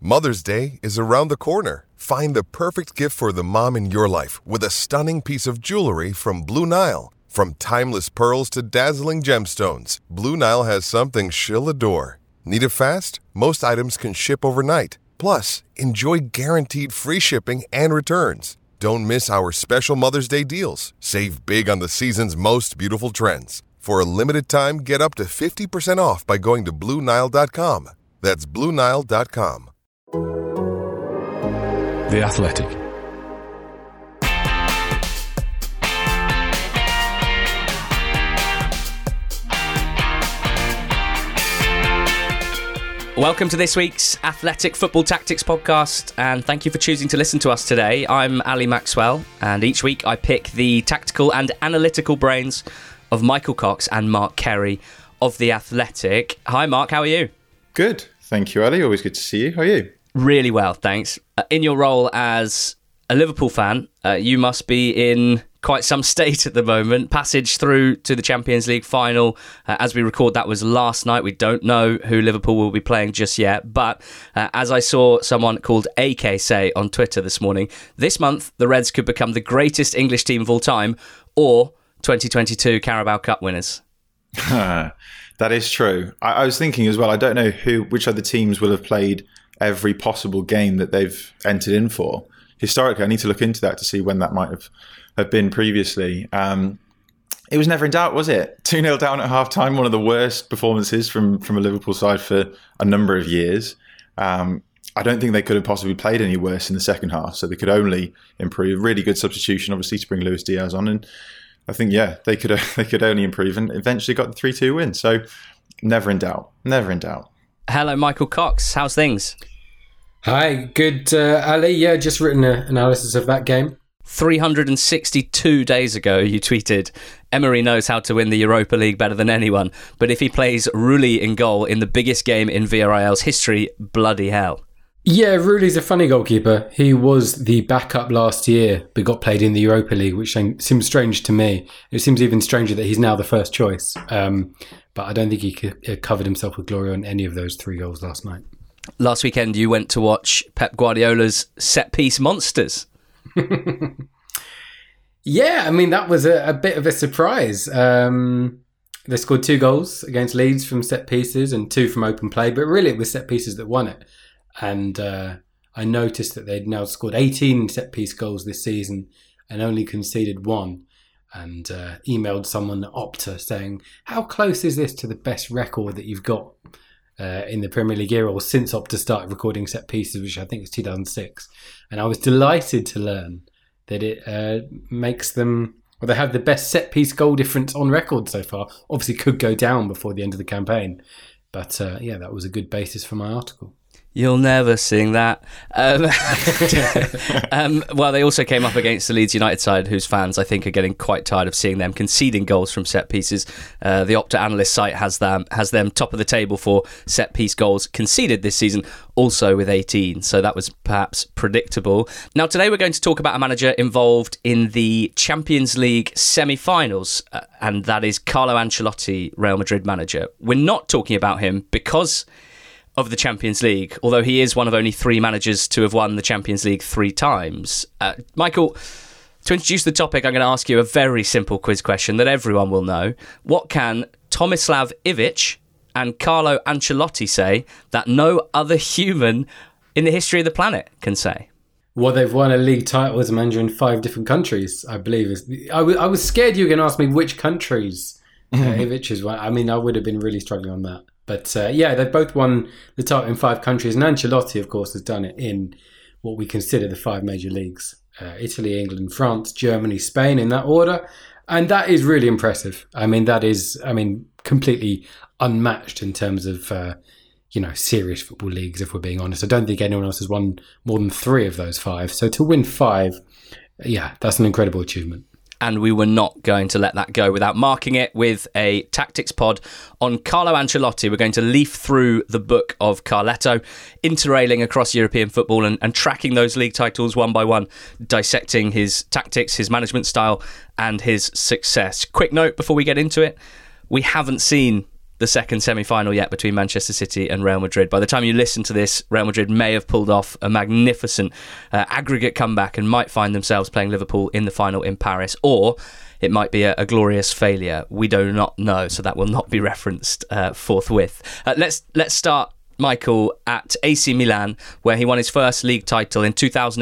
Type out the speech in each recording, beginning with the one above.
Mother's Day is around the corner. Find the perfect gift for the mom in your life with a stunning piece of jewelry from Blue Nile. From timeless pearls to dazzling gemstones, Blue Nile has something she'll adore. Need it fast? Most items can ship overnight. Plus, enjoy guaranteed free shipping and returns. Don't miss our special Mother's Day deals. Save big on the season's most beautiful trends. For a limited time, get up to 50% off by going to BlueNile.com. That's BlueNile.com. The Athletic. Welcome to this week's Athletic Football Tactics podcast, and thank you for choosing to listen to us today. I'm Ali Maxwell, and each week I pick the tactical and analytical brains of Michael Cox and Mark Kerry of The Athletic. Hi Mark, how are you? Good, thank you Ali, always good to see you. How are you? Really well, thanks. In your role as a Liverpool fan, you must be in quite some state at the moment. Passage through to the Champions League final. As we record, that was last night. We don't know who Liverpool will be playing just yet. But as I saw someone called AK say on Twitter this morning, this month the Reds could become the greatest English team of all time, or 2022 Carabao Cup winners. That is true. I was thinking as well, I don't know which other teams will have played every possible game that they've entered in for. Historically, I need to look into that to see when that might have been previously. It was never in doubt, was it? 2-0 down at half-time, one of the worst performances from a Liverpool side for a number of years. I don't think they could have possibly played any worse in the second half, so they could only improve. Really good substitution, obviously, to bring Luis Diaz on, and I think, they could only improve and eventually got the 3-2 win. So never in doubt. Never in doubt. Hello, Michael Cox. How's things? Hi, good, Ali. Yeah, just written an analysis of that game. 362 days ago, you tweeted, Emery knows how to win the Europa League better than anyone, but if he plays Rulli in goal in the biggest game in Villarreal's history, bloody hell. Yeah, Rulli's a funny goalkeeper. He was the backup last year, but got played in the Europa League, which seems strange to me. It seems even stranger that he's now the first choice. But I don't think he covered himself with glory on any of those 3 goals last night. Last weekend, you went to watch Pep Guardiola's set-piece monsters. Yeah, I mean, that was a bit of a surprise. They scored 2 goals against Leeds from set pieces and 2 from open play, but really it was set pieces that won it. And I noticed that they'd now scored 18 set piece goals this season and only conceded 1. And emailed someone at Opta saying, how close is this to the best record that you've got in the Premier League era, or since Opta started recording set pieces, which I think is 2006. And I was delighted to learn that it makes them, or they have the best set piece goal difference on record so far. Obviously could go down before the end of the campaign. But that was a good basis for my article. You'll never sing that. Well, they also came up against the Leeds United side, whose fans, I think, are getting quite tired of seeing them conceding goals from set pieces. The Opta analyst site has them top of the table for set piece goals conceded this season, also with 18. So that was perhaps predictable. Now, today we're going to talk about a manager involved in the Champions League semi-finals, and that is Carlo Ancelotti, Real Madrid manager. We're not talking about him because of the Champions League, although he is one of only 3 managers to have won the Champions League 3 times. Michael, to introduce the topic, I'm going to ask you a very simple quiz question that everyone will know. What can Tomislav Ivic and Carlo Ancelotti say that no other human in the history of the planet can say? Well, they've won a league title as a manager in 5 different countries, I believe. I was scared you were going to ask me which countries Ivic has won. I mean, I would have been really struggling on that. But they've both won the title in 5 countries. And Ancelotti, of course, has done it in what we consider the 5 major leagues. Italy, England, France, Germany, Spain, in that order. And that is really impressive. I mean, that is, completely unmatched in terms of, serious football leagues, if we're being honest. I don't think anyone else has won more than 3 of those 5. So to win 5, that's an incredible achievement. And we were not going to let that go without marking it with a tactics pod on Carlo Ancelotti. We're going to leaf through the book of Carletto, interrailing across European football and tracking those league titles one by one, dissecting his tactics, his management style and his success. Quick note before we get into it, we haven't seen the second semi-final yet between Manchester City and Real Madrid. By the time you listen to this, Real Madrid may have pulled off a magnificent aggregate comeback and might find themselves playing Liverpool in the final in Paris, or it might be a glorious failure. We do not know, so that will not be referenced forthwith. Let's start, Michael, at AC Milan, where he won his first league title in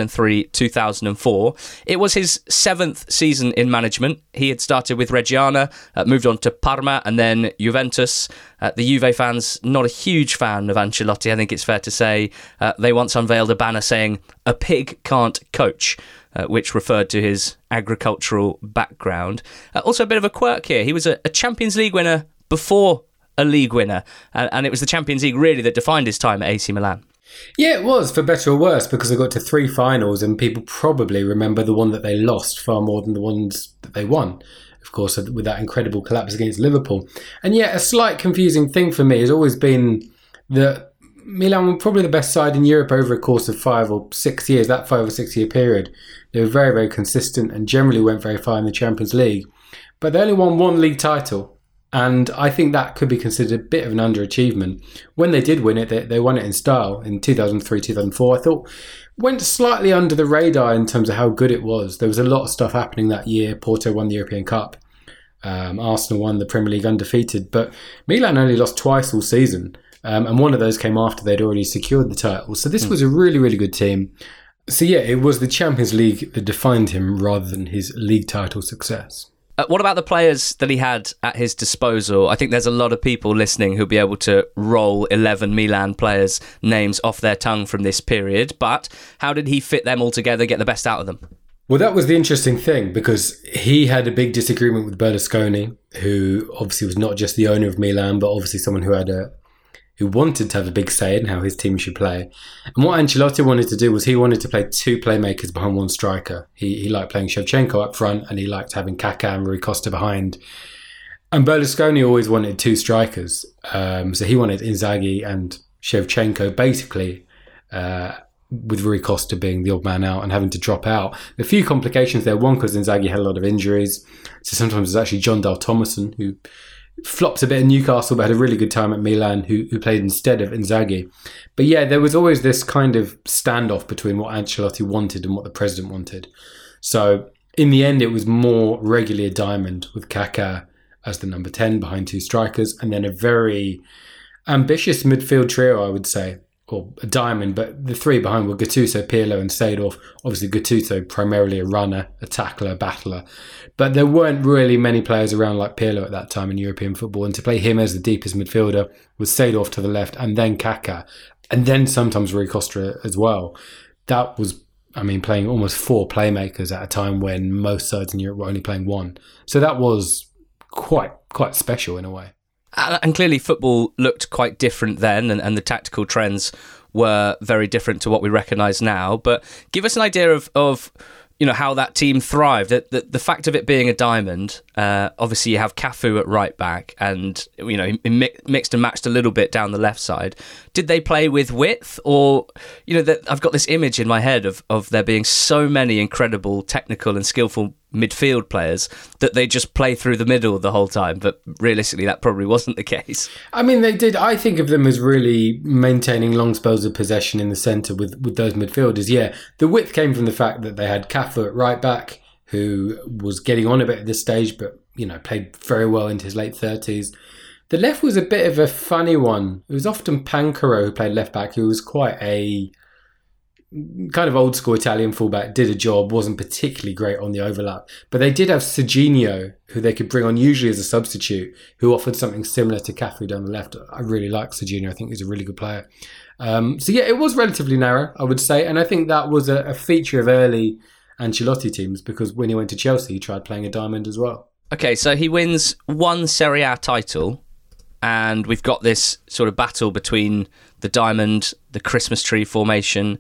2003-2004. It was his 7th season in management. He had started with Reggiana, moved on to Parma, and then Juventus. The Juve fans, not a huge fan of Ancelotti, I think it's fair to say. They once unveiled a banner saying, "A pig can't coach," which referred to his agricultural background. Also a bit of a quirk here. He was a Champions League winner before a league winner, and it was the Champions League really that defined his time at AC Milan. Yeah, it was, for better or worse, because they got to 3 finals and people probably remember the one that they lost far more than the ones that they won, of course, with that incredible collapse against Liverpool. And yeah, a slight confusing thing for me has always been that Milan were probably the best side in Europe over a course of 5 or 6 years, that 5 or 6 year period. They were very, very consistent and generally went very far in the Champions League. But they only won 1 league title. And I think that could be considered a bit of an underachievement. When they did win it, they won it in style in 2003-2004. I thought went slightly under the radar in terms of how good it was. There was a lot of stuff happening that year. Porto won the European Cup. Arsenal won the Premier League undefeated. But Milan only lost twice all season. And one of those came after they'd already secured the title. So this was a really, really good team. So yeah, it was the Champions League that defined him rather than his league title success. What about the players that he had at his disposal? I think there's a lot of people listening who'll be able to roll 11 Milan players' names off their tongue from this period. But how did he fit them all together, get the best out of them? Well, that was the interesting thing, because he had a big disagreement with Berlusconi, who obviously was not just the owner of Milan, but obviously someone who wanted to have a big say in how his team should play. And what Ancelotti wanted to do was he wanted to play 2 playmakers behind 1 striker. He liked playing Shevchenko up front, and he liked having Kaká and Rui Costa behind. And Berlusconi always wanted 2 strikers. So he wanted Inzaghi and Shevchenko, basically, with Rui Costa being the odd man out and having to drop out. A few complications there. One, because Inzaghi had a lot of injuries. So sometimes it's actually John Dahl Tomasson, who flopped a bit in Newcastle but had a really good time at Milan, who played instead of Inzaghi. But yeah, there was always this kind of standoff between what Ancelotti wanted and what the president wanted. So in the end, it was more regularly a diamond with Kaká as the number 10 behind 2 strikers, and then a very ambitious midfield trio, I would say, or a diamond, but the 3 behind were Gattuso, Pirlo and Seedorf. Obviously Gattuso primarily a runner, a tackler, a battler. But there weren't really many players around like Pirlo at that time in European football, and to play him as the deepest midfielder with Seedorf to the left and then Kaká, and then sometimes Rui Costa as well. That was, playing almost 4 playmakers at a time when most sides in Europe were only playing 1. So that was quite special in a way. And clearly football looked quite different then, and the tactical trends were very different to what we recognise now. But give us an idea of how that team thrived. The fact of it being a diamond, obviously you have Cafu at right back, and he mixed and matched a little bit down the left side. Did they play with width, or I've got this image in my head of there being so many incredible technical and skillful midfield players that they just play through the middle the whole time, but realistically that probably wasn't the case. They did. I think of them as really maintaining long spells of possession in the centre with those midfielders. Yeah, the width came from the fact that they had Cafu at right back, who was getting on a bit at this stage, but played very well into his late 30s. The left was a bit of a funny one. It was often Pancaro who played left back, who was quite a kind of old school Italian fullback, did a job, wasn't particularly great on the overlap. But they did have Serginho, who they could bring on usually as a substitute, who offered something similar to Cafu down the left. I really like Serginho. I think he's a really good player. So yeah, it was relatively narrow, I would say. And I think that was a feature of early Ancelotti teams, because when he went to Chelsea, he tried playing a diamond as well. Okay, so he wins 1 Serie A title, and we've got this sort of battle between the diamond, the Christmas tree formation.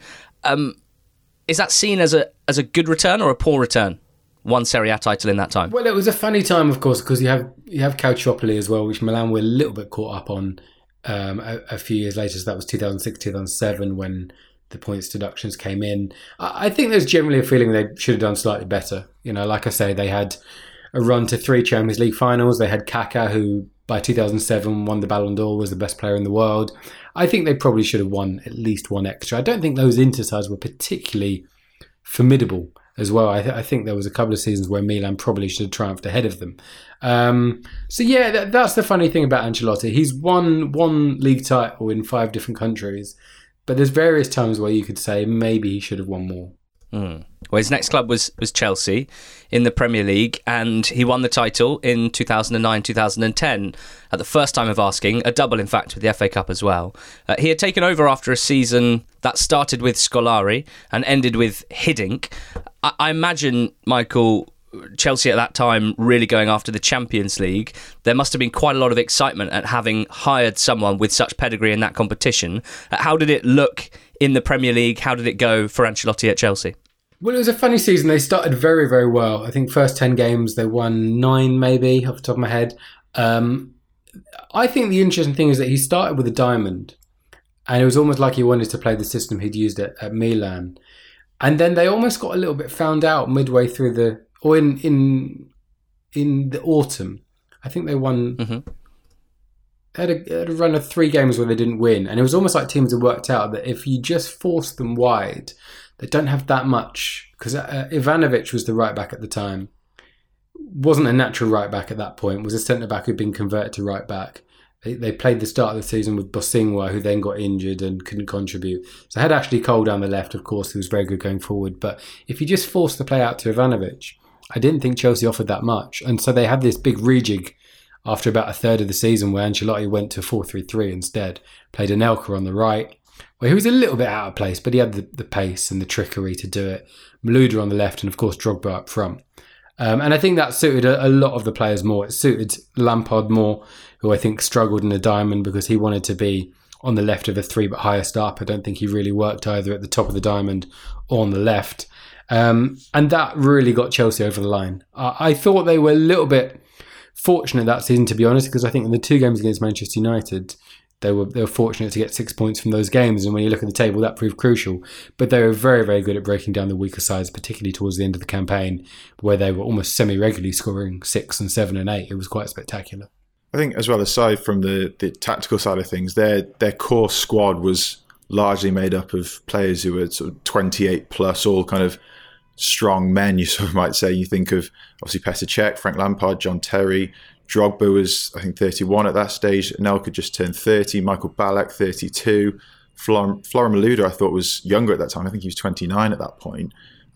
Is that seen as a good return or a poor return? 1 Serie A title in that time. Well, it was a funny time, of course, because you have Calciopoli as well, which Milan were a little bit caught up on a few years later. So that was 2006, 2007 when the points deductions came in. I think there's generally a feeling they should have done slightly better. Like I say, they had a run to 3 Champions League finals. They had Kaká, who by 2007 won the Ballon d'Or, was the best player in the world. I think they probably should have won at least one extra. I don't think those Inter sides were particularly formidable as well. I think there was a couple of seasons where Milan probably should have triumphed ahead of them. That's the funny thing about Ancelotti. He's won one league title in 5 different countries, but there's various times where you could say maybe he should have won more. Well, his next club was Chelsea in the Premier League, and he won the title in 2009-2010 at the first time of asking, a double in fact with the FA Cup as well. He had taken over after a season that started with Scolari and ended with Hiddink. I imagine, Michael, Chelsea at that time really going after the Champions League. There must have been quite a lot of excitement at having hired someone with such pedigree in that competition. How did it look in the Premier League? How did it go for Ancelotti at Chelsea? Well, it was a funny season. They started very, very well. I think first 10 games, they won 9 maybe, off the top of my head. I think the interesting thing is that he started with a diamond, and it was almost like he wanted to play the system he'd used at Milan. And then they almost got a little bit found out midway through in the autumn. I think they won... Mm-hmm. They had a run of 3 games where they didn't win, and it was almost like teams had worked out that if you just force them wide, they don't have that much, because Ivanovic was the right back at the time. Wasn't a natural right back at that point, was a centre back who'd been converted to right back. They played the start of the season with Bosingwa, who then got injured and couldn't contribute. So I had Ashley Cole down the left, of course, who was very good going forward. But if you just force the play out to Ivanovic, I didn't think Chelsea offered that much. And so they had this big rejig after about a third of the season where Ancelotti went to 4-3-3 instead. Played Anelka on the right, where he was a little bit out of place, but he had the pace and the trickery to do it. Malouda on the left, and of course Drogba up front. And I think that suited a lot of the players more. It suited Lampard more, who I think struggled in the diamond because he wanted to be on the left of a 3 but highest up. I don't think he really worked either at the top of the diamond or on the left. And that really got Chelsea over the line. I thought they were a little bit fortunate that season, to be honest, because I think in the 2 games against Manchester United, they were fortunate to get 6 points from those games, and when you look at the table, that proved crucial. But they were very, very good at breaking down the weaker sides, particularly towards the end of the campaign, where they were almost semi-regularly scoring 6 and 7 and 8. It was quite spectacular. I think as well, aside from the tactical side of things, their core squad was largely made up of players who were sort of 28 plus, all kind of strong men, you sort of might say. You think of obviously Petr Cech, Frank Lampard, John Terry. Drogba was, I think, 31 at that stage. Anelka just turned 30. Michael Ballack, 32. Florian Malouda, I thought, was younger at that time. I think he was 29 at that point.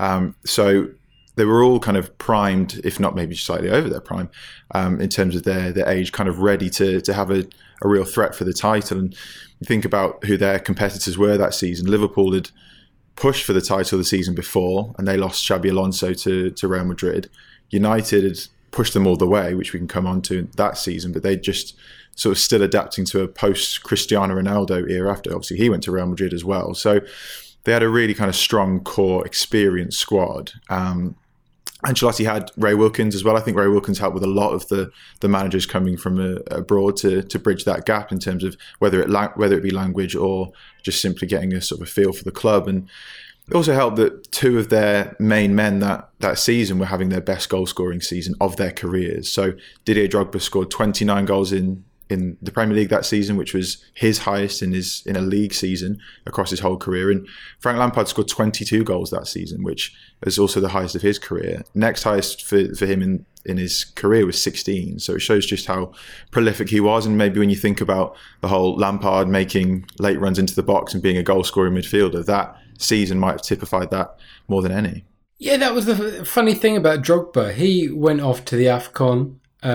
So they were all kind of primed, if not maybe slightly over their prime, in terms of their age, kind of ready to have a real threat for the title. And you think about who their competitors were that season. Liverpool had pushed for the title the season before, and they lost Xabi Alonso to Real Madrid. United had pushed them all the way, which we can come on to that season, but they just sort of still adapting to a post-Cristiano Ronaldo era after. Obviously, he went to Real Madrid as well. So they had a really kind of strong core, experienced squad. Ancelotti had Ray Wilkins as well. I think Ray Wilkins helped with a lot of the managers coming from abroad to bridge that gap in terms of whether it be language or just simply getting a sort of a feel for the club. And it also helped that 2 of their main men that season were having their best goal scoring season of their careers. So Didier Drogba scored 29 goals in the Premier League that season, which was his highest in a league season across his whole career. And Frank Lampard scored 22 goals that season, which is also the highest of his career. Next highest for him in his career was 16. So it shows just how prolific he was. And maybe when you think about the whole Lampard making late runs into the box and being a goal scoring midfielder, that season might have typified that more than any. Yeah, that was the funny thing about Drogba. He went off to the AFCON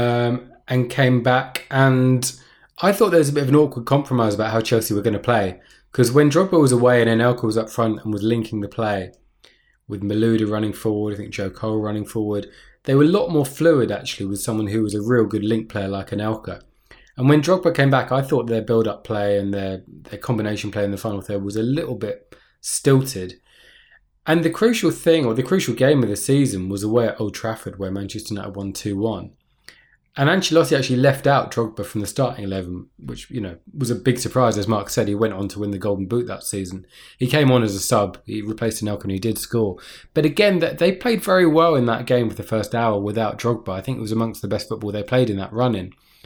and came back, and I thought there was a bit of an awkward compromise about how Chelsea were going to play, because when Drogba was away and Anelka was up front and was linking the play with Malouda running forward, I think Joe Cole running forward, they were a lot more fluid actually with someone who was a real good link player like Anelka. And when Drogba came back, I thought their build-up play and their combination play in the final third was a little bit stilted. And the crucial thing, or the crucial game of the season, was away at Old Trafford, where Manchester United won 2-1. And Ancelotti actually left out Drogba from the starting 11, which, was a big surprise. As Mark said, he went on to win the Golden Boot that season. He came on as a sub. He replaced Anelka, who did score. But again, they played very well in that game for the first hour without Drogba. I think it was amongst the best football they played in that run-in.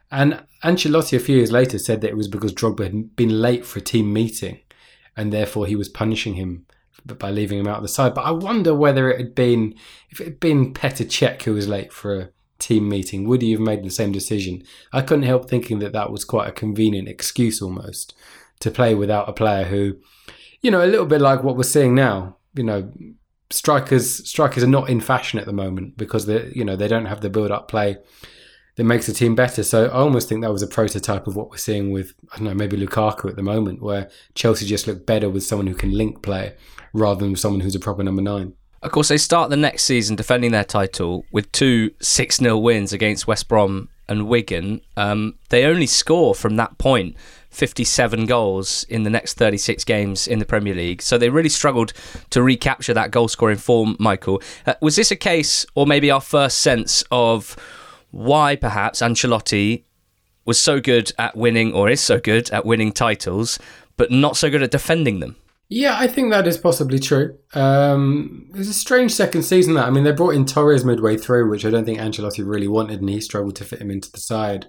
And Ancelotti a few years later said that it was because Drogba had been late for a team meeting and therefore he was punishing him by leaving him out of the side. But I wonder whether if it had been Petr Cech who was late for a team meeting, would he have made the same decision? I couldn't help thinking that was quite a convenient excuse almost to play without a player who, a little bit like what we're seeing now. Strikers are not in fashion at the moment because they don't have the build-up play that makes the team better. So I almost think that was a prototype of what we're seeing with, maybe Lukaku at the moment, where Chelsea just look better with someone who can link play rather than someone who's a proper number 9. Of course, they start the next season defending their title with 2 6-0 wins against West Brom and Wigan. They only score from that point 57 goals in the next 36 games in the Premier League. So they really struggled to recapture that goal-scoring form, Michael. Was this a case, or maybe our first sense of why perhaps Ancelotti was so good at winning, or is so good at winning titles, but not so good at defending them? Yeah, I think that is possibly true. It was a strange second season that. They brought in Torres midway through, which I don't think Ancelotti really wanted, and he struggled to fit him into the side.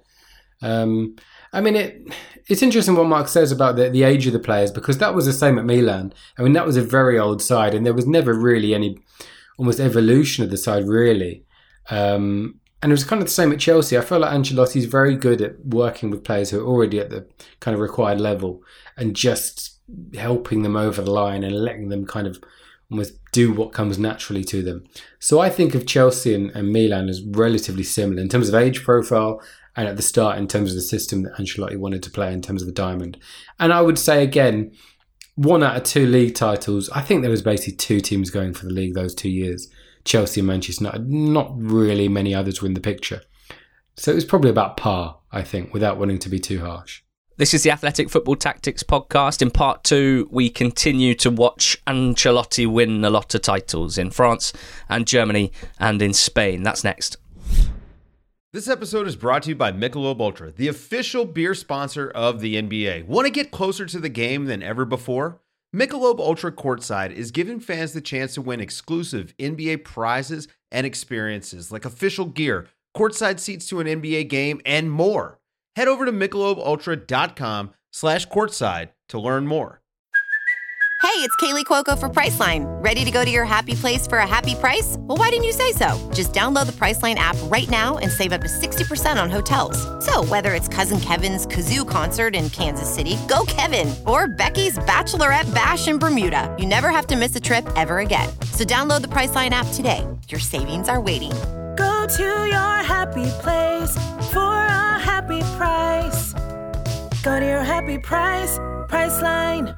It's interesting what Mark says about the age of the players, because that was the same at Milan. That was a very old side, and there was never really any almost evolution of the side, really. And it was kind of the same at Chelsea. I feel like Ancelotti's very good at working with players who are already at the kind of required level and just helping them over the line and letting them kind of almost do what comes naturally to them. So I think of Chelsea and Milan as relatively similar in terms of age profile and at the start in terms of the system that Ancelotti wanted to play in terms of a diamond. And I would say, again, 1 out of 2 league titles. I think there was basically 2 teams going for the league those 2 years. Chelsea and Manchester United, not really many others were in the picture. So it was probably about par, I think, without wanting to be too harsh. This is the Athletic Football Tactics podcast. In part 2, we continue to watch Ancelotti win a lot of titles in France and Germany and in Spain. That's next. This episode is brought to you by Michelob Ultra, the official beer sponsor of the NBA. Want to get closer to the game than ever before? Michelob Ultra Courtside is giving fans the chance to win exclusive NBA prizes and experiences like official gear, courtside seats to an NBA game, and more. Head over to MichelobUltra.com/courtside to learn more. Hey, it's Kaylee Cuoco for Priceline. Ready to go to your happy place for a happy price? Well, why didn't you say so? Just download the Priceline app right now and save up to 60% on hotels. So whether it's Cousin Kevin's Kazoo Concert in Kansas City, go Kevin, or Becky's Bachelorette Bash in Bermuda, you never have to miss a trip ever again. So download the Priceline app today. Your savings are waiting. Go to your happy place for a happy price. Go to your happy price, Priceline.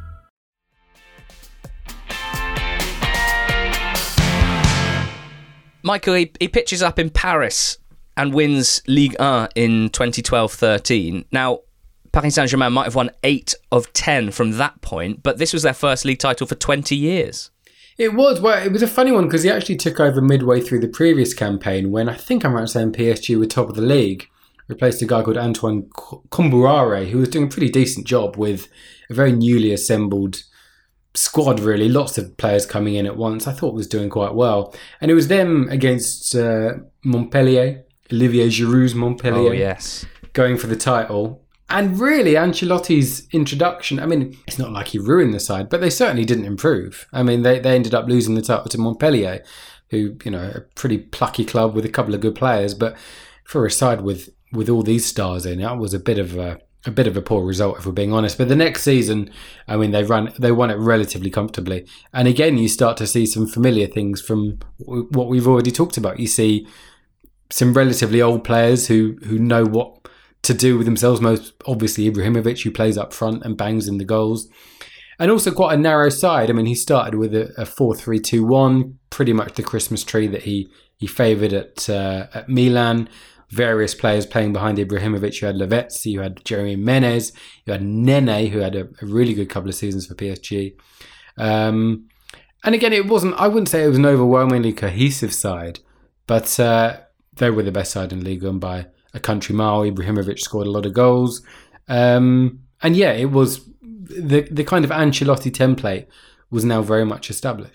Michael, he pitches up in Paris and wins Ligue 1 in 2012-13. Now, Paris Saint-Germain might have won 8 of 10 from that point, but this was their first league title for 20 years. It was. Well, it was a funny one because he actually took over midway through the previous campaign when I think I'm right saying PSG were top of the league, replaced a guy called Antoine Comboiré, who was doing a pretty decent job with a very newly assembled squad, really. Lots of players coming in at once. I thought was doing quite well. And it was them against Montpellier, Olivier Giroud's Montpellier. Oh, yes. Going for the title. And really, Ancelotti's introduction, it's not like he ruined the side, but they certainly didn't improve. They ended up losing the title to Montpellier, who, a pretty plucky club with a couple of good players. But for a side with all these stars in, that was a bit of a poor result, if we're being honest. But the next season, they won it relatively comfortably. And again, you start to see some familiar things from what we've already talked about. You see some relatively old players who know what to do with themselves. Most obviously Ibrahimovic, who plays up front and bangs in the goals. And also quite a narrow side. He started with a 4-3-2-1, pretty much the Christmas tree that he favoured at Milan. Various players playing behind Ibrahimovic. You had Lavezzi, you had Jeremy Menez, you had Nene, who had a really good couple of seasons for PSG. And again, I wouldn't say it was an overwhelmingly cohesive side, but they were the best side in Ligue 1 by a country mile. Ibrahimovic scored a lot of goals. And yeah, it was the kind of Ancelotti template was now very much established.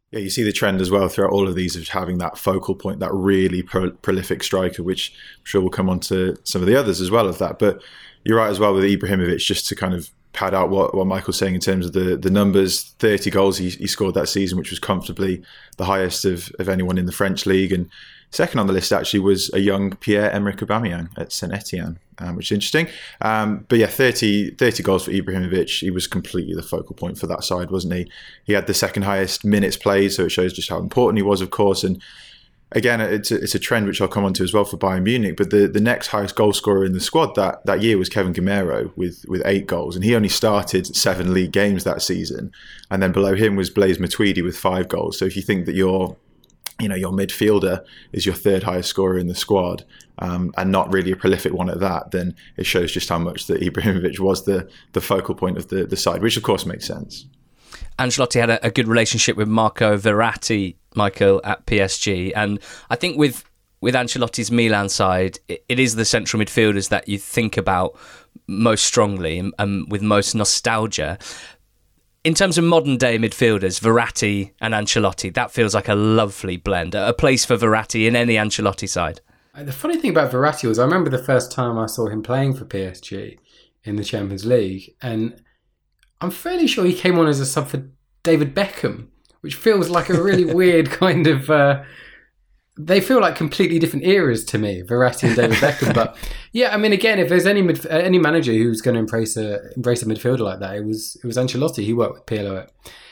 Yeah, you see the trend as well throughout all of these of having that focal point, that really prolific striker, which I'm sure we'll come on to some of the others as well of that. But you're right as well with Ibrahimovic, just to kind of pad out what Michael's saying in terms of the numbers. 30 goals he scored that season, which was comfortably the highest of anyone in the French league. And second on the list actually was a young Pierre-Emerick Aubameyang at Saint Etienne, which is interesting. But yeah, 30 goals for Ibrahimovic. He was completely the focal point for that side, wasn't he? He had the second highest minutes played, so it shows just how important he was, of course. And again, it's a trend which I'll come on to as well for Bayern Munich. But the next highest goal scorer in the squad that year was Kevin Gamero with 8 goals. And he only started 7 league games that season. And then below him was Blaise Matuidi with 5 goals. So if you think that your midfielder is your third highest scorer in the squad, and not really a prolific one at that, then it shows just how much that Ibrahimovic was the focal point of the side, which of course makes sense. Ancelotti had a good relationship with Marco Verratti, Michael, at PSG. And I think with Ancelotti's Milan side, it is the central midfielders that you think about most strongly and with most nostalgia. In terms of modern day midfielders, Verratti and Ancelotti, that feels like a lovely blend, a place for Verratti in any Ancelotti side. The funny thing about Verratti was I remember the first time I saw him playing for PSG in the Champions League, and I'm fairly sure he came on as a sub for David Beckham, which feels like a really weird kind of... they feel like completely different eras to me, Verratti and David Beckham. But yeah, I mean, again, if there's any manager who's going to embrace a midfielder like that, it was Ancelotti. He worked with Pirlo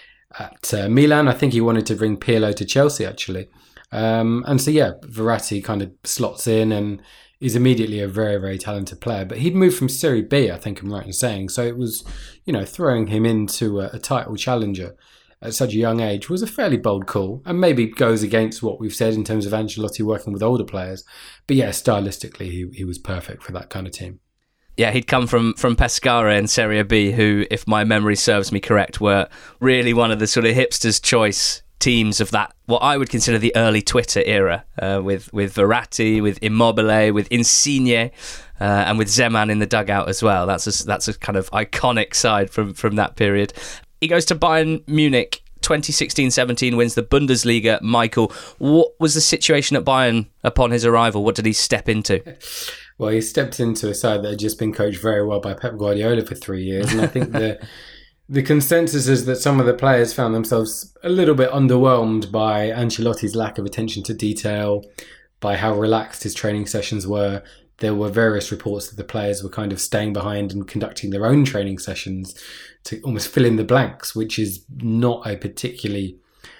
at Milan. I think he wanted to bring Pirlo to Chelsea, actually. And so, yeah, Verratti kind of slots in and is immediately a very, very talented player. But he'd moved from Serie B, I think I'm right in saying. So it was, throwing him into a title challenger at such a young age was a fairly bold call, and maybe goes against what we've said in terms of Ancelotti working with older players. But yeah, stylistically, he was perfect for that kind of team. Yeah, he'd come from Pescara in Serie B, who, if my memory serves me correct, were really one of the sort of hipsters' choice teams of that, what I would consider the early Twitter era, with Verratti, with Immobile, with Insigne, and with Zeman in the dugout as well. That's a kind of iconic side from that period. He goes to Bayern Munich, 2016-17, wins the Bundesliga. Michael, what was the situation at Bayern upon his arrival? What did he step into? Well, he stepped into a side that had just been coached very well by Pep Guardiola for 3 years, and I think the consensus is that some of the players found themselves a little bit underwhelmed by Ancelotti's lack of attention to detail, by how relaxed his training sessions were. There were various reports that the players were kind of staying behind and conducting their own training sessions to almost fill in the blanks, which is not a particularly...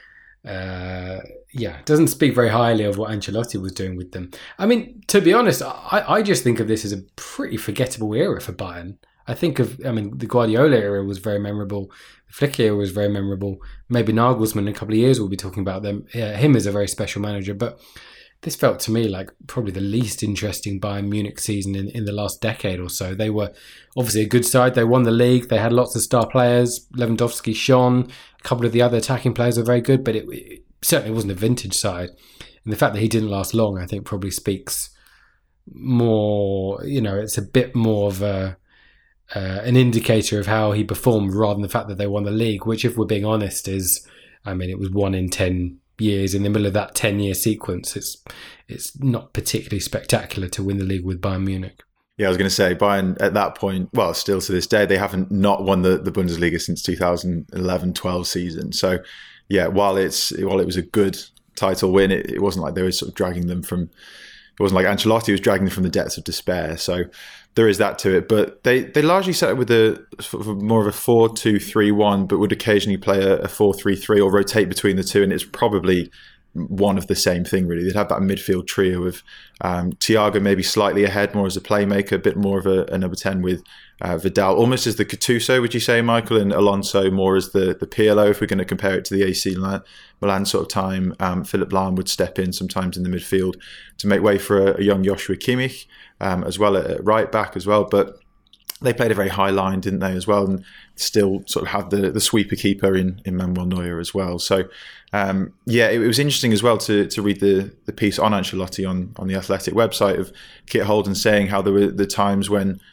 doesn't speak very highly of what Ancelotti was doing with them. I mean, to be honest, I just think of this as a pretty forgettable era for Bayern. The Guardiola era was very memorable. The Flick era was very memorable. Maybe Nagelsmann in a couple of years we'll be talking about him as a very special manager. But this felt to me like probably the least interesting Bayern Munich season in the last decade or so. They were obviously a good side. They won the league. They had lots of star players. Lewandowski shone. A couple of the other attacking players were very good, but it certainly wasn't a vintage side. And the fact that he didn't last long, I think, probably speaks more, it's a bit more of an indicator of how he performed rather than the fact that they won the league, which, if we're being honest, it was 1 in 10 years. In the middle of that 10-year sequence, it's not particularly spectacular to win the league with Bayern Munich. Yeah, I was going to say, Bayern at that point, well, still to this day, they haven't not won the Bundesliga since 2011-12 season. So, yeah, while it was a good title win, it wasn't like they were sort of dragging them from... It wasn't like Ancelotti was dragging them from the depths of despair. So there is that to it. But they largely set up with more of a 4-2-3-1, but would occasionally play a 4-3-3 or rotate between the two. And it's probably one of the same thing, really. They'd have that midfield trio of Thiago maybe slightly ahead, more as a playmaker, a bit more of a number 10 with Vidal, almost as the Gattuso, would you say, Michael, and Alonso more as the Pirlo, if we're going to compare it to the AC Milan sort of time. Philipp Lahm would step in sometimes in the midfield to make way for a young Joshua Kimmich, as well at right back as well. But they played a very high line, didn't they, as well, and still sort of had the sweeper keeper in Manuel Neuer as well. So, it was interesting as well to read the piece on Ancelotti on the Athletic website of Kit Holden saying how there were the times when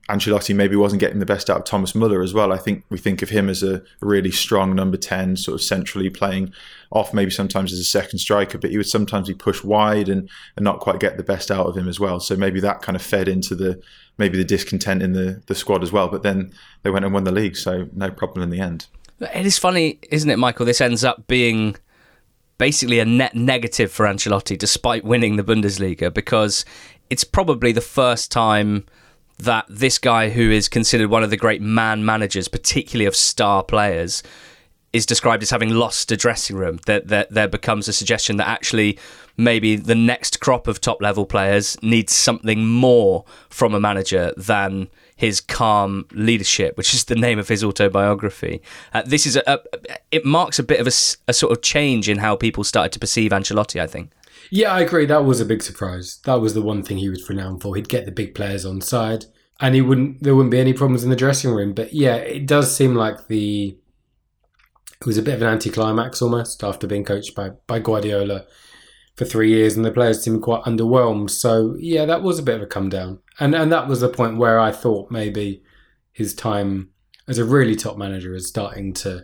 Ancelotti maybe wasn't getting the best out of Thomas Muller as well. I think we think of him as a really strong number 10, sort of centrally playing off, maybe sometimes as a second striker, but he would sometimes be pushed wide and not quite get the best out of him as well. So maybe that kind of fed into the discontent in the squad as well. But then they went and won the league, so no problem in the end. It is funny, isn't it, Michael? This ends up being basically a net negative for Ancelotti, despite winning the Bundesliga, because it's probably the first time that this guy, who is considered one of the great man managers, particularly of star players, is described as having lost a dressing room. That there becomes a suggestion that actually maybe the next crop of top level players needs something more from a manager than his calm leadership, which is the name of his autobiography. This is it marks a bit of a sort of change in how people started to perceive Ancelotti, I think. Yeah, I agree. That was a big surprise. That was the one thing he was renowned for. He'd get the big players on side, and there wouldn't be any problems in the dressing room. But yeah, it does seem like it was a bit of an anticlimax almost after being coached by Guardiola for 3 years, and the players seemed quite underwhelmed. So yeah, that was a bit of a come down, and that was the point where I thought maybe his time as a really top manager is starting to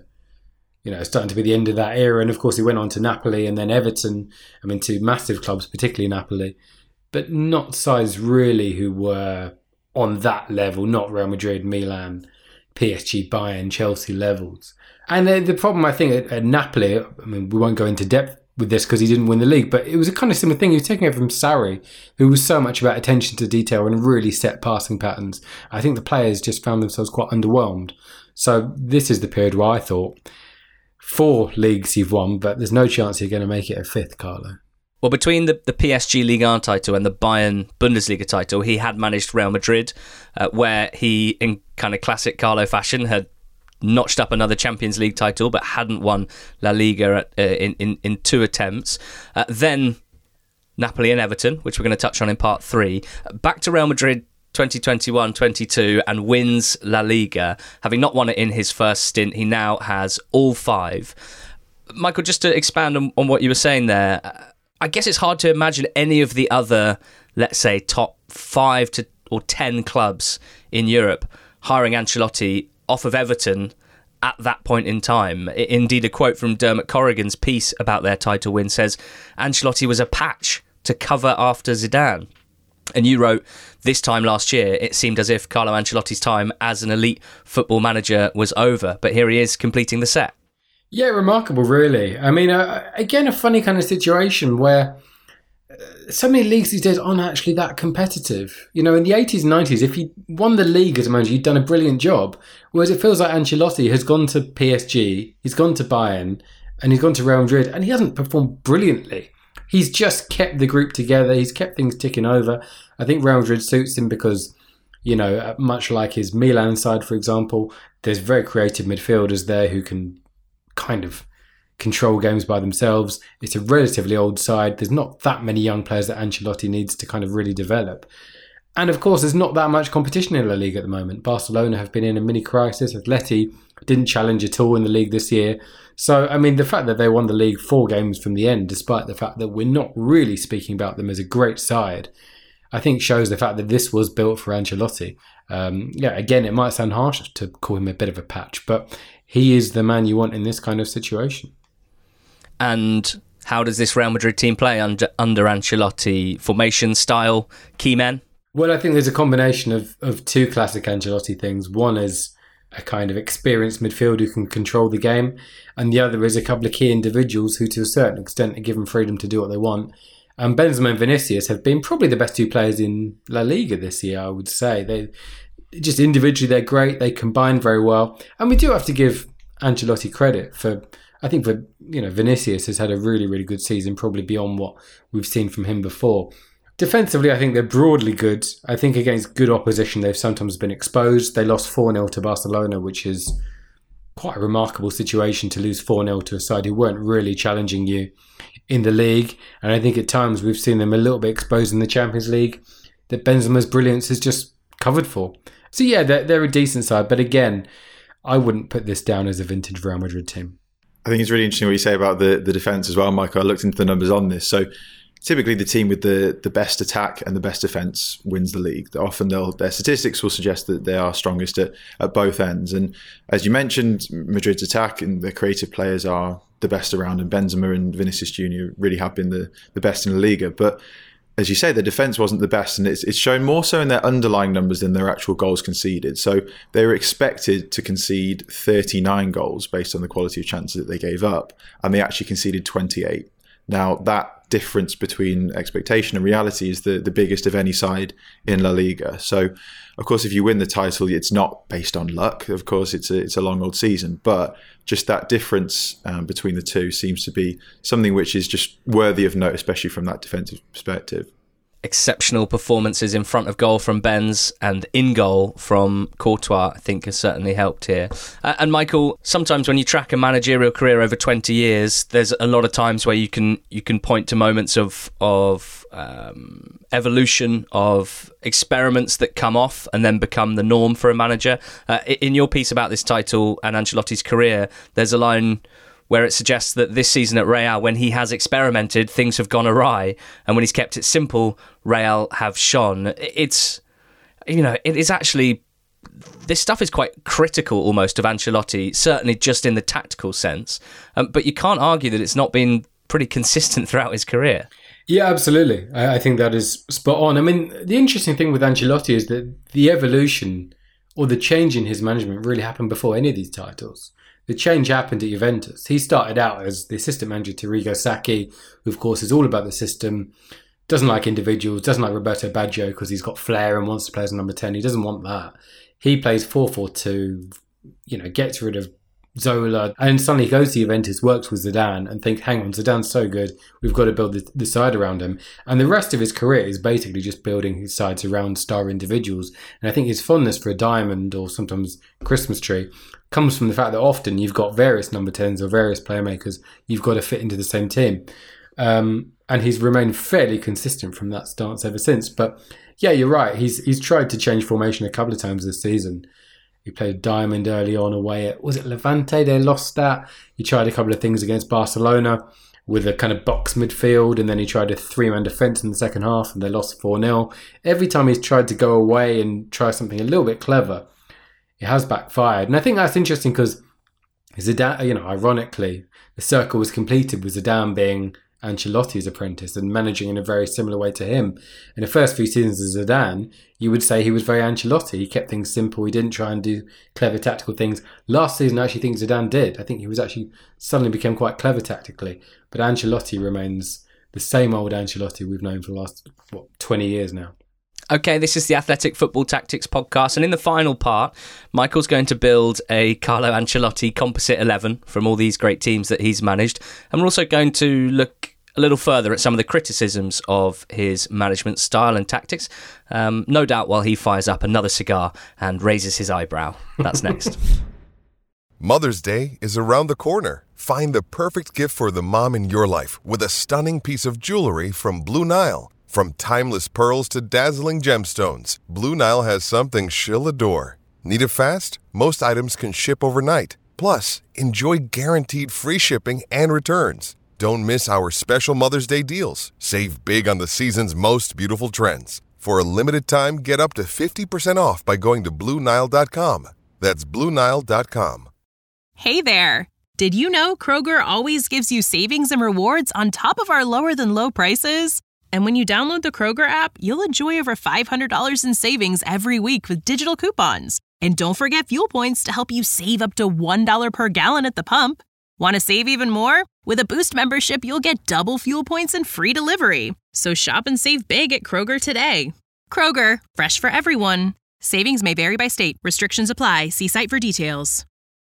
be the end of that era. And of course, he went on to Napoli and then Everton. I mean, two massive clubs, particularly Napoli, but not sides really who were on that level, not Real Madrid, Milan, PSG, Bayern, Chelsea levels. And the problem, I think, at Napoli, I mean, we won't go into depth with this because he didn't win the league, but it was a kind of similar thing. He was taking over from Sarri, who was so much about attention to detail and really set passing patterns. I think the players just found themselves quite underwhelmed. So this is the period where I thought, 4 leagues you've won, but there's no chance you're going to make it a 5th, Carlo. Well, between the PSG Ligue 1 title and the Bayern Bundesliga title, he had managed Real Madrid, where he, in kind of classic Carlo fashion, had notched up another Champions League title, but hadn't won La Liga in 2 attempts. Then Napoli and Everton, which we're going to touch on in part 3. Back to Real Madrid 2021-22 and wins La Liga. Having not won it in his first stint, he now has all 5. Michael, just to expand on what you were saying there, I guess it's hard to imagine any of the other, let's say, top 5 or 10 clubs in Europe hiring Ancelotti off of Everton at that point in time. Indeed, a quote from Dermot Corrigan's piece about their title win says, Ancelotti was a patch to cover after Zidane. And you wrote, this time last year, it seemed as if Carlo Ancelotti's time as an elite football manager was over, but here he is completing the set. Yeah, remarkable, really. I mean, again, a funny kind of situation where so many leagues these days aren't actually that competitive. You know, in the 80s and 90s, if you won the league as a manager, you'd done a brilliant job. Whereas it feels like Ancelotti has gone to PSG, he's gone to Bayern, and he's gone to Real Madrid, and he hasn't performed brilliantly. He's just kept the group together. He's kept things ticking over. I think Real Madrid suits him because, you know, much like his Milan side, for example, there's very creative midfielders there who can kind of control games by themselves. It's a relatively old side. There's not that many young players that Ancelotti needs to kind of really develop. And of course, there's not that much competition in La Liga at the moment. Barcelona have been in a mini crisis. Atleti didn't challenge at all in the league this year. So, I mean, the fact that they won the league 4 games from the end, despite the fact that we're not really speaking about them as a great side, I think shows the fact that this was built for Ancelotti. Again, it might sound harsh to call him a bit of a patch, but he is the man you want in this kind of situation. And how does this Real Madrid team play under Ancelotti? Formation, style, key men? Well, I think there's a combination of 2 classic Ancelotti things. One is a kind of experienced midfielder who can control the game, and the other is a couple of key individuals who, to a certain extent, are given freedom to do what they want. And Benzema and Vinicius have been probably the best 2 players in La Liga this year, I would say. They just individually, they're great. They combine very well. And we do have to give Ancelotti credit for Vinicius has had a really, really good season, probably beyond what we've seen from him before. Defensively, I think they're broadly good. I think against good opposition, they've sometimes been exposed. They lost 4-0 to Barcelona, which is quite a remarkable situation to lose 4-0 to a side who weren't really challenging you in the league. And I think at times we've seen them a little bit exposed in the Champions League that Benzema's brilliance has just covered for. So yeah, they're a decent side. But again, I wouldn't put this down as a vintage Real Madrid team. I think it's really interesting what you say about the defence as well, Michael. I looked into the numbers on this. So typically the team with the best attack and the best defence wins the league. Often their statistics will suggest that they are strongest at both ends. And as you mentioned, Madrid's attack and their creative players are the best around, and Benzema and Vinicius Jr. really have been the best in La Liga. But as you say, the defence wasn't the best, and it's shown more so in their underlying numbers than their actual goals conceded. So they were expected to concede 39 goals based on the quality of chances that they gave up, and they actually conceded 28. Now, that difference between expectation and reality is the biggest of any side in La Liga. So, of course, if you win the title, it's not based on luck. Of course, it's a long old season, but just that difference between the two seems to be something which is just worthy of note, especially from that defensive perspective. Exceptional performances in front of goal from Benz and in goal from Courtois, I think, has certainly helped here. And Michael, sometimes when you track a managerial career over 20 years, there's a lot of times where you can point to moments of evolution, of experiments that come off and then become the norm for a manager. In your piece about this title and Ancelotti's career, there's a line where it suggests that this season at Real, when he has experimented, things have gone awry, and when he's kept it simple, Real have shone. It is actually, this stuff is quite critical almost of Ancelotti, certainly just in the tactical sense, but you can't argue that it's not been pretty consistent throughout his career. Yeah, absolutely. I think that is spot on. I mean, the interesting thing with Ancelotti is that the evolution or the change in his management really happened before any of these titles. The change happened at Juventus. He started out as the assistant manager to Arrigo Sacchi, who of course is all about the system, doesn't like individuals, doesn't like Roberto Baggio because he's got flair and wants to play as number 10. He doesn't want that. He plays 4-4-2, gets rid of Zola, and suddenly he goes to Juventus, works with Zidane and thinks, hang on, Zidane's so good, we've got to build the side around him. And the rest of his career is basically just building his sides around star individuals. And I think his fondness for a diamond or sometimes Christmas tree comes from the fact that often you've got various number 10s or various playmakers you've got to fit into the same team. And he's remained fairly consistent from that stance ever since. But yeah, you're right. He's tried to change formation a couple of times this season. He played diamond early on away at, was it Levante? They lost that. He tried a couple of things against Barcelona with a kind of box midfield, and then he tried a 3-man defence in the second half and they lost 4-0. Every time he's tried to go away and try something a little bit clever, it has backfired. And I think that's interesting because Zidane, ironically, the circle was completed with Zidane being Ancelotti's apprentice and managing in a very similar way to him. In the first few seasons of Zidane, you would say he was very Ancelotti. He kept things simple. He didn't try and do clever tactical things. Last season, I actually think Zidane did. I think he was actually suddenly became quite clever tactically. But Ancelotti remains the same old Ancelotti we've known for the last, 20 years now. Okay, this is the Athletic Football Tactics podcast, and in the final part, Michael's going to build a Carlo Ancelotti composite 11 from all these great teams that he's managed, and we're also going to look a little further at some of the criticisms of his management style and tactics, no doubt while he fires up another cigar and raises his eyebrow. That's next. Mother's Day is around the corner. Find the perfect gift for the mom in your life with a stunning piece of jewelry from Blue Nile. From timeless pearls to dazzling gemstones, Blue Nile has something she'll adore. Need it fast? Most items can ship overnight. Plus, enjoy guaranteed free shipping and returns. Don't miss our special Mother's Day deals. Save big on the season's most beautiful trends. For a limited time, get up to 50% off by going to BlueNile.com. That's BlueNile.com. Hey there! Did you know Kroger always gives you savings and rewards on top of our lower-than-low prices? And when you download the Kroger app, you'll enjoy over $500 in savings every week with digital coupons. And don't forget fuel points to help you save up to $1 per gallon at the pump. Want to save even more? With a Boost membership, you'll get double fuel points and free delivery. So shop and save big at Kroger today. Kroger, fresh for everyone. Savings may vary by state. Restrictions apply. See site for details.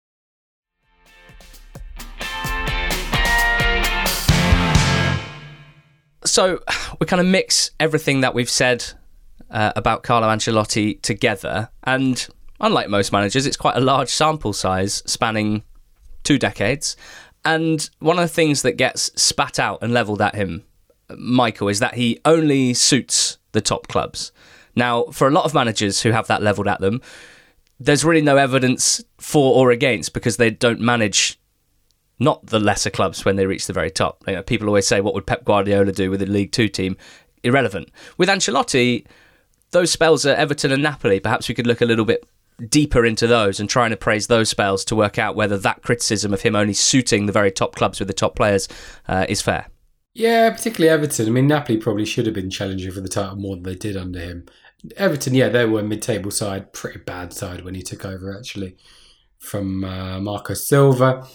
So we kind of mix everything that we've said about Carlo Ancelotti together, and unlike most managers, it's quite a large sample size spanning 2 decades. And one of the things that gets spat out and levelled at him, Michael, is that he only suits the top clubs. Now, for a lot of managers who have that levelled at them, there's really no evidence for or against because they don't manage not the lesser clubs when they reach the very top. You know, people always say, what would Pep Guardiola do with a League Two team? Irrelevant. With Ancelotti, those spells at Everton and Napoli, perhaps we could look a little bit deeper into those and try and appraise those spells to work out whether that criticism of him only suiting the very top clubs with the top players is fair. Yeah, particularly Everton. I mean, Napoli probably should have been challenging for the title more than they did under him. Everton, yeah, they were a mid-table side, pretty bad side when he took over, actually, from Marco Silva.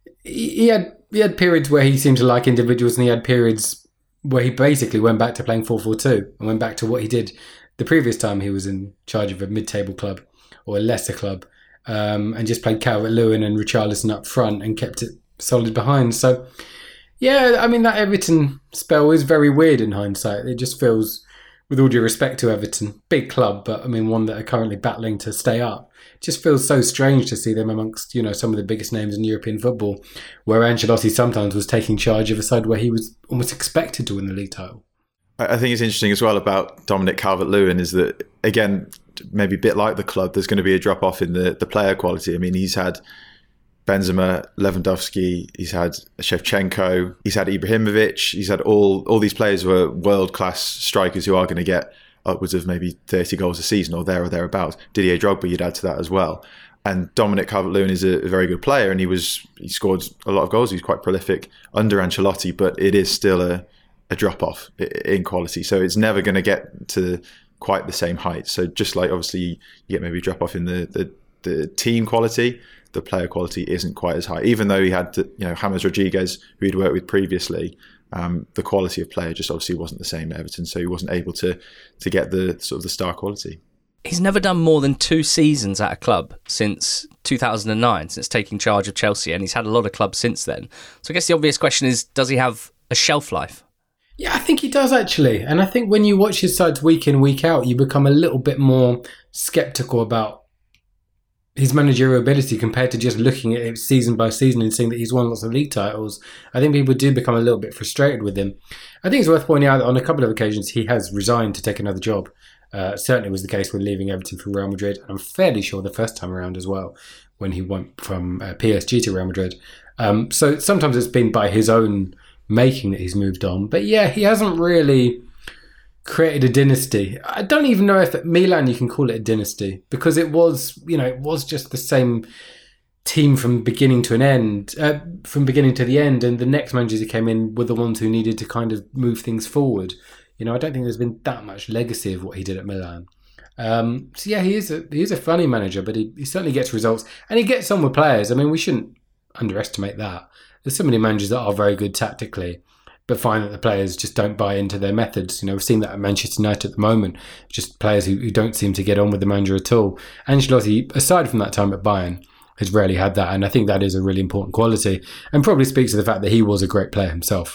He had periods where he seemed to like individuals, and he had periods where he basically went back to playing 4-4-2 and went back to what he did the previous time he was in charge of a mid-table club or a lesser club, and just played Calvert-Lewin and Richarlison up front and kept it solid behind. So, yeah, I mean, that Everton spell is very weird in hindsight. It just feels, with all due respect to Everton, big club, but I mean, one that are currently battling to stay up. It just feels so strange to see them amongst, you know, some of the biggest names in European football, where Ancelotti sometimes was taking charge of a side where he was almost expected to win the league title. I think it's interesting as well about Dominic Calvert-Lewin is that, again, maybe a bit like the club, there's going to be a drop-off in the player quality. I mean, he's had Benzema, Lewandowski, he's had Shevchenko, he's had Ibrahimovic, he's had all these players who are world-class strikers who are going to get upwards of maybe 30 goals a season or thereabouts. Didier Drogba, you'd add to that as well. And Dominic Calvert-Lewin is a very good player, and he scored a lot of goals. He's quite prolific under Ancelotti, but it is still a drop-off in quality. So it's never going to get to quite the same height. So just like obviously you get maybe a drop-off in the team quality, the player quality isn't quite as high. Even though he had, James Rodriguez, who he'd worked with previously, the quality of player just obviously wasn't the same at Everton, so he wasn't able to get the sort of the star quality. He's never done more than 2 seasons at a club since 2009, since taking charge of Chelsea, and he's had a lot of clubs since then. So I guess the obvious question is, does he have a shelf life? Yeah, I think he does actually. And I think when you watch his sides week in, week out, you become a little bit more sceptical about his managerial ability compared to just looking at it season by season and seeing that he's won lots of league titles. I think people do become a little bit frustrated with him. I think it's worth pointing out that on a couple of occasions he has resigned to take another job. Certainly was the case when leaving Everton for Real Madrid. And I'm fairly sure the first time around as well, when he went from PSG to Real Madrid. So sometimes it's been by his own making that he's moved on. But yeah, he hasn't really created a dynasty. I don't even know if at Milan you can call it a dynasty, because it was just the same team from beginning to the end, and the next managers who came in were the ones who needed to kind of move things forward. I don't think there's been that much legacy of what he did at Milan. So yeah, he is a funny manager, but he certainly gets results, and he gets on with players. I mean, we shouldn't underestimate that. There's so many managers that are very good tactically, but find that the players just don't buy into their methods. We've seen that at Manchester United at the moment, just players who don't seem to get on with the manager at all. Ancelotti, aside from that time at Bayern, has rarely had that, and I think that is a really important quality, and probably speaks to the fact that he was a great player himself,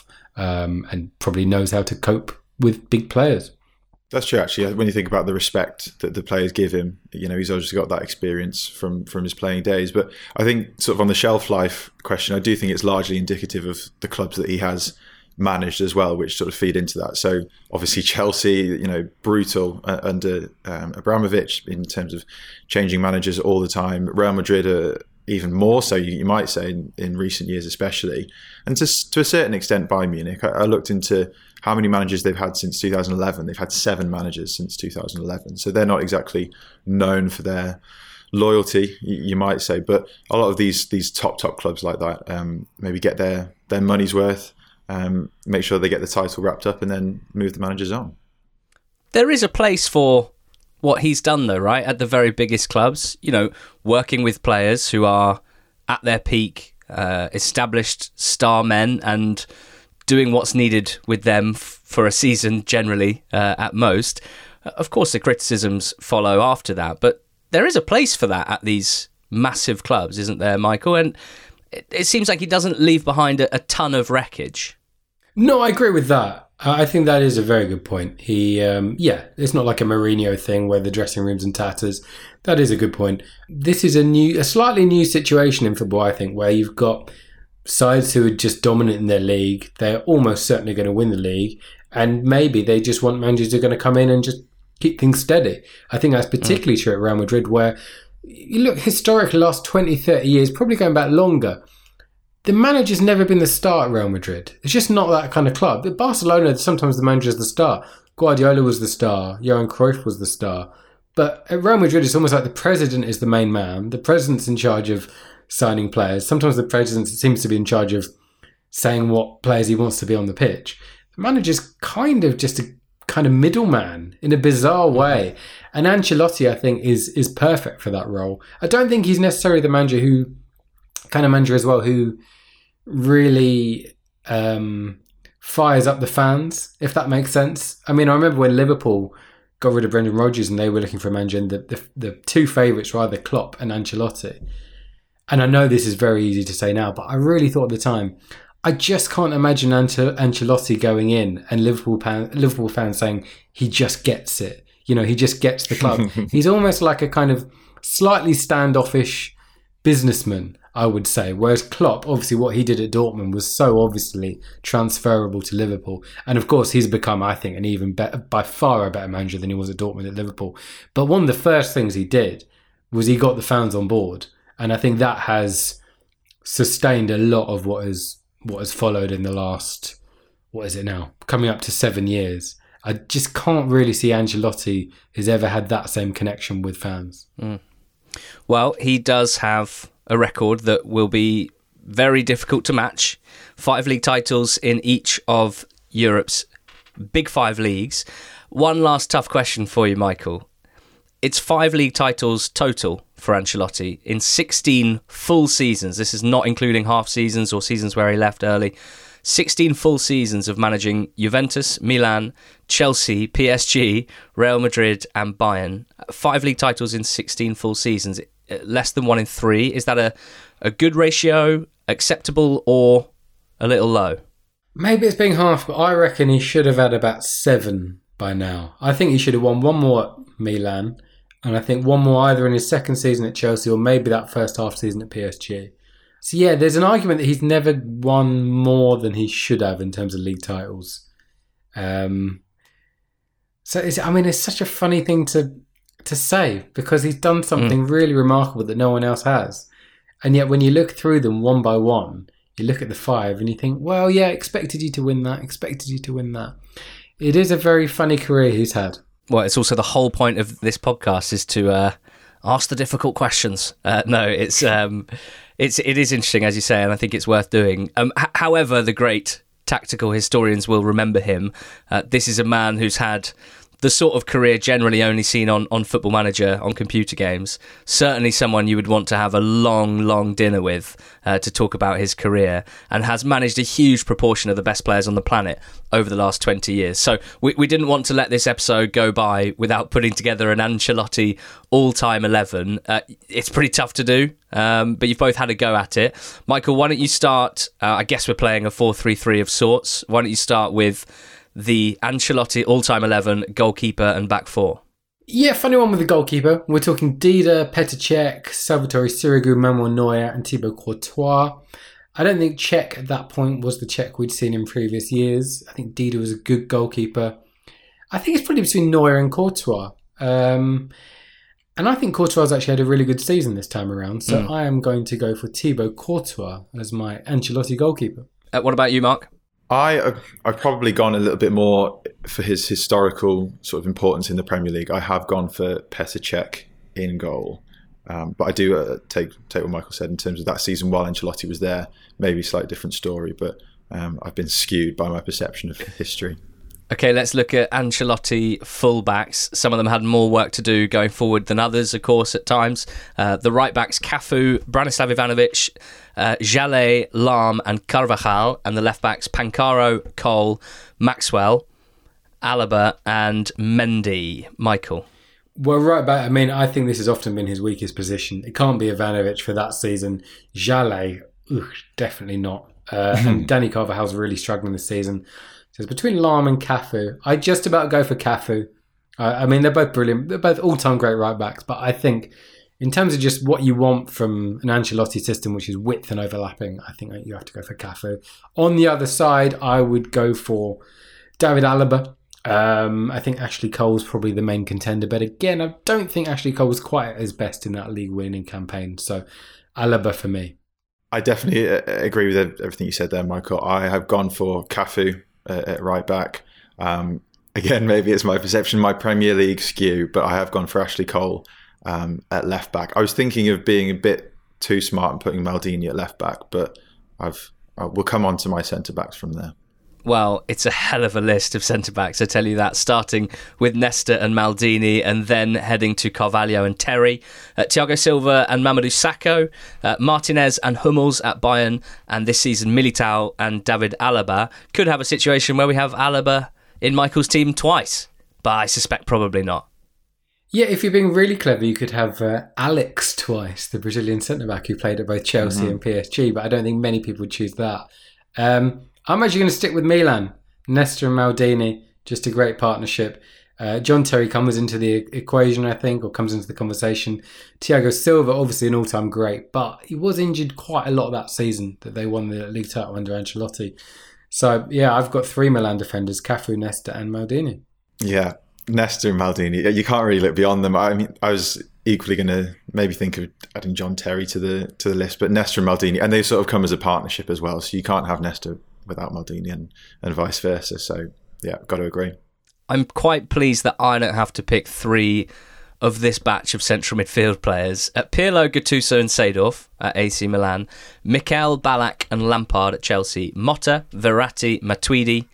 and probably knows how to cope with big players. That's true, actually. When you think about the respect that the players give him, he's obviously got that experience from his playing days. But I think sort of on the shelf life question, I do think it's largely indicative of the clubs that he has managed as well, which sort of feed into that. So obviously Chelsea, brutal under Abramovich in terms of changing managers all the time. Real Madrid even more so, you might say, in recent years especially. And to a certain extent Bayern Munich. I looked into how many managers they've had since 2011. They've had 7 managers since 2011. So they're not exactly known for their loyalty, you might say. But a lot of these top clubs like that maybe get their money's worth, make sure they get the title wrapped up and then move the managers on. There is a place for what he's done though, right? At the very biggest clubs, working with players who are at their peak, established star men, and doing what's needed with them for a season generally, at most. Of course, the criticisms follow after that, but there is a place for that at these massive clubs, isn't there, Michael? And it seems like he doesn't leave behind a ton of wreckage. No, I agree with that. I think that is a very good point. He, it's not like a Mourinho thing where the dressing room's in tatters. That is a good point. This is a slightly new situation in football, I think, where you've got sides who are just dominant in their league. They're almost certainly going to win the league, and maybe they just want managers who are going to come in and just keep things steady. I think that's particularly true at Real Madrid, where you look historically, last 20, 30 years, probably going back longer, the manager's never been the star at Real Madrid. It's just not that kind of club. At Barcelona, sometimes the manager's the star. Guardiola was the star. Johan Cruyff was the star. But at Real Madrid, it's almost like the president is the main man. The president's in charge of signing players. Sometimes the president seems to be in charge of saying what players he wants to be on the pitch. The manager's kind of just a kind of middleman in a bizarre way. And Ancelotti, I think, is perfect for that role. I don't think he's necessarily the manager who really fires up the fans, if that makes sense. I mean, I remember when Liverpool got rid of Brendan Rodgers and they were looking for a manager, and the two favourites were either Klopp and Ancelotti. And I know this is very easy to say now, but I really thought at the time, I just can't imagine Ancelotti going in and Liverpool fans saying he just gets it. You know, he just gets the club. He's almost like a kind of slightly standoffish businessman, I would say. Whereas Klopp, obviously what he did at Dortmund was so obviously transferable to Liverpool. And of course, he's become, I think, an even better, by far a better manager than he was at Dortmund at Liverpool. But one of the first things he did was he got the fans on board. And I think that has sustained a lot of what has followed in the last, what is it now? Coming up to 7 years. I just can't really see Ancelotti has ever had that same connection with fans. Mm. Well, he does have a record that will be very difficult to match. 5 league titles in each of Europe's big 5 leagues. One last tough question for you, Michael. It's 5 league titles total for Ancelotti in 16 full seasons. This is not including half seasons or seasons where he left early. 16 full seasons of managing Juventus, Milan, Chelsea, PSG, Real Madrid and Bayern. 5 league titles in 16 full seasons. Less than 1 in 3. Is that a good ratio, acceptable, or a little low? Maybe it's being half, but I reckon he should have had about 7 by now. I think he should have won 1 more at Milan, and I think 1 more either in his second season at Chelsea or maybe that first half season at PSG. So yeah, there's an argument that he's never won more than he should have in terms of league titles. So it's such a funny thing to say, because he's done something really remarkable that no one else has. And yet when you look through them one by one, you look at the 5 and you think, well, yeah, expected you to win that. It is a very funny career he's had. Well, it's also the whole point of this podcast is to ask the difficult questions. It is interesting, as you say, and I think it's worth doing. However, the great tactical historians will remember him. This is a man who's had the sort of career generally only seen on Football Manager, on computer games. Certainly someone you would want to have a long dinner with to talk about his career, and has managed a huge proportion of the best players on the planet over the last 20 years. So we didn't want to let this episode go by without putting together an Ancelotti all-time 11. It's pretty tough to do, but you've both had a go at it. Michael, why don't you start? I guess we're playing a 4-3-3 of sorts. Why don't you start with the Ancelotti all-time 11, goalkeeper and back 4? Yeah, funny one with the goalkeeper. We're talking Dida, Petr Cech, Salvatore Sirigu, Manuel Neuer and Thibaut Courtois. I don't think Cech at that point was the Cech we'd seen in previous years. I think Dida was a good goalkeeper. I think it's probably between Neuer and Courtois. And I think Courtois actually had a really good season this time around. So I am going to go for Thibaut Courtois as my Ancelotti goalkeeper. What about you, Mark? I've probably gone a little bit more for his historical sort of importance in the Premier League. I have gone for Petr Cech in goal. But I do take what Michael said in terms of that season while Ancelotti was there. Maybe a slightly different story, but I've been skewed by my perception of history. Okay, let's look at Ancelotti fullbacks. Some of them had more work to do going forward than others, of course, at times. The right-backs, Cafu, Branislav Ivanovic, Jallet, Lahm and Carvajal. And the left-backs, Pancaro, Cole, Maxwell, Alaba and Mendy. Michael? Well, right back, I think this has often been his weakest position. It can't be Ivanovic for that season. Jallet, definitely not. And Dani Carvajal's really struggling this season. So it's between Lahm and Cafu. I just about go for Cafu. They're both brilliant. They're both all-time great right-backs. But I think in terms of just what you want from an Ancelotti system, which is width and overlapping, I think you have to go for Cafu. On the other side, I would go for David Alaba. I think Ashley Cole's probably the main contender. But again, I don't think Ashley Cole was quite at his best in that league winning campaign. So Alaba for me. I definitely agree with everything you said there, Michael. I have gone for Cafu at right back. Again, maybe it's my perception, my Premier League skew, but I have gone for Ashley Cole at left back. I was thinking of being a bit too smart and putting Maldini at left back, but we'll come on to my centre backs from there. Well, it's a hell of a list of centre-backs, I tell you that, starting with Nesta and Maldini and then heading to Carvalho and Terry, Thiago Silva and Mamadou Sakho, Martinez and Hummels at Bayern, and this season Militao and David Alaba. Could have a situation where we have Alaba in Michael's team twice, but I suspect probably not. Yeah, if you're being really clever, you could have Alex twice, the Brazilian centre-back who played at both Chelsea and PSG, but I don't think many people would choose that. I'm actually going to stick with Milan. Nesta and Maldini, just a great partnership. John Terry comes into the equation, I think, or comes into the conversation. Thiago Silva, obviously an all-time great, but he was injured quite a lot that season that they won the league title under Ancelotti. So, yeah, I've got 3 Milan defenders, Cafu, Nesta and Maldini. Yeah, Nesta and Maldini. You can't really look beyond them. I mean, I was equally going to maybe think of adding John Terry to the list, but Nesta and Maldini, and they sort of come as a partnership as well, so you can't have Nesta without Maldini and vice versa. So, yeah, got to agree. I'm quite pleased that I don't have to pick 3 of this batch of central midfield players. At Pirlo, Gattuso and Seedorf at AC Milan, Mikel, Ballack and Lampard at Chelsea, Motta, Verratti, Matuidi.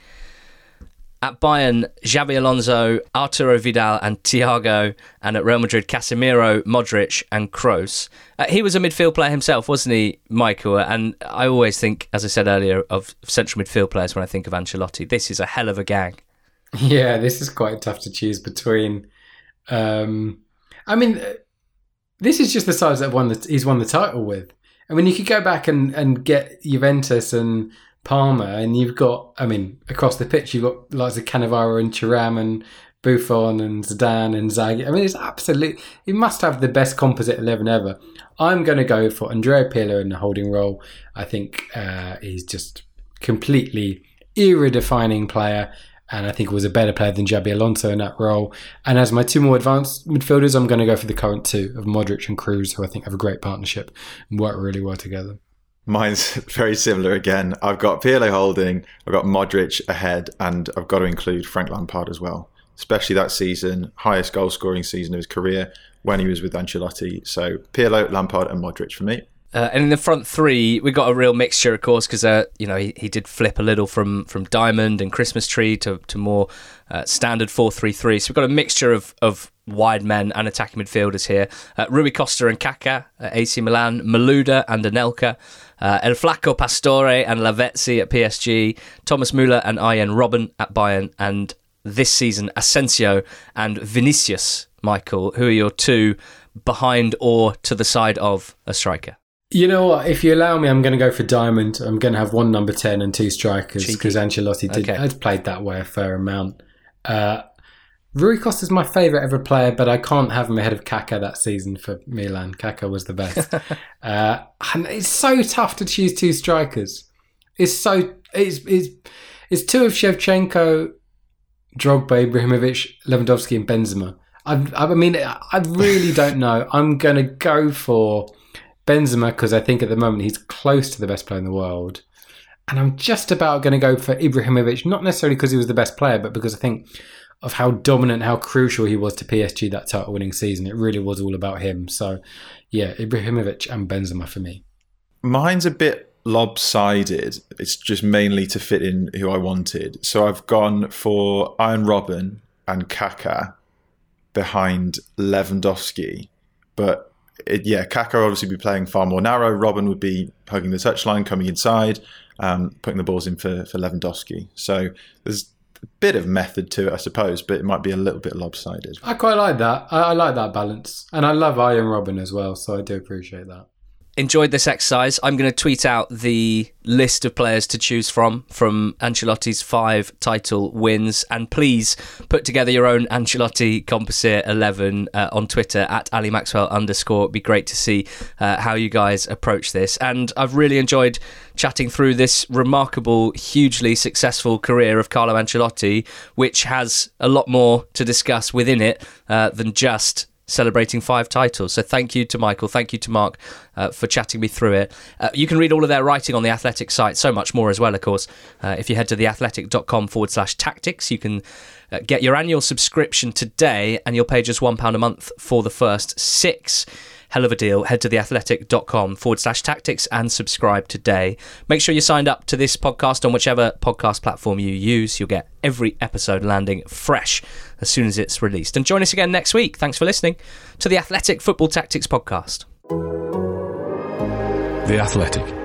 At Bayern, Xabi Alonso, Arturo Vidal and Thiago, and at Real Madrid, Casemiro, Modric and Kroos. He was a midfield player himself, wasn't he, Michael? And I always think, as I said earlier, of central midfield players when I think of Ancelotti. This is a hell of a gang. Yeah, this is quite tough to choose between. I mean, this is just the sides that he's won the title with. I mean, you could go back and get Juventus and Parma, and you've got, I mean, across the pitch, you've got lots of Cannavaro and Thuram and Buffon and Zidane and Zaghi. I mean, it's absolutely, he must have the best composite 11 ever. I'm going to go for Andrea Pirlo in the holding role. I think he's just completely era-defining player, and I think he was a better player than Xabi Alonso in that role. And as my 2 more advanced midfielders, I'm going to go for the current 2 of Modric and Kroos, who I think have a great partnership and work really well together. Mine's very similar again. I've got Pirlo holding, I've got Modric ahead, and I've got to include Frank Lampard as well. Especially that season, highest goal scoring season of his career when he was with Ancelotti. So Pirlo, Lampard and Modric for me. And in the front 3, we got a real mixture, of course, because he did flip a little from Diamond and Christmas Tree to more standard 4-3-3. So we've got a mixture of wide men and attacking midfielders here. Rui Costa and Kaká at AC Milan, Malouda and Anelka, El Flaco Pastore and Lavezzi at PSG, Thomas Müller and Arjen Robben at Bayern, and this season Asensio and Vinicius. Michael, who are your 2 behind or to the side of a striker? You know what? If you allow me, I'm going to go for Diamond. I'm going to have 1 number 10 and 2 strikers because Ancelotti had played that way a fair amount. Rui Costa's my favourite ever player, but I can't have him ahead of Kaká that season for Milan. Kaká was the best. And it's so tough to choose 2 strikers. It's 2 of Shevchenko, Drogba, Ibrahimovic, Lewandowski and Benzema. I really don't know. I'm going to go for Benzema because I think at the moment he's close to the best player in the world. And I'm just about going to go for Ibrahimovic, not necessarily because he was the best player, but because I think of how dominant, how crucial he was to PSG that title-winning season. It really was all about him. So, yeah, Ibrahimovic and Benzema for me. Mine's a bit lopsided. It's just mainly to fit in who I wanted. So I've gone for Arjen Robben and Kaká behind Lewandowski. But, Kaká would obviously be playing far more narrow. Robben would be hugging the touchline, coming inside, putting the balls in for Lewandowski. So there's a bit of method to it, I suppose, but it might be a little bit lopsided. I quite like that. I like that balance. And I love Arjen Robben as well, so I do appreciate that. Enjoyed this exercise. I'm going to tweet out the list of players to choose from Ancelotti's 5 title wins, and please put together your own Ancelotti composite 11 on Twitter at @AliMaxwell_. It'd be great to see how you guys approach this, and I've really enjoyed chatting through this remarkable, hugely successful career of Carlo Ancelotti, which has a lot more to discuss within it than just celebrating 5 titles. So thank you to Michael, thank you to Mark for chatting me through it. You can read all of their writing on The Athletic site, so much more as well, of course. If you head to theathletic.com/tactics, you can get your annual subscription today, and you'll pay just £1 a month for the first 6. Hell of a deal. Head to theathletic.com/tactics and subscribe today. Make sure you're signed up to this podcast on whichever podcast platform you use. You'll get every episode landing fresh as soon as it's released. And join us again next week. Thanks for listening to the Athletic Football Tactics podcast. The Athletic.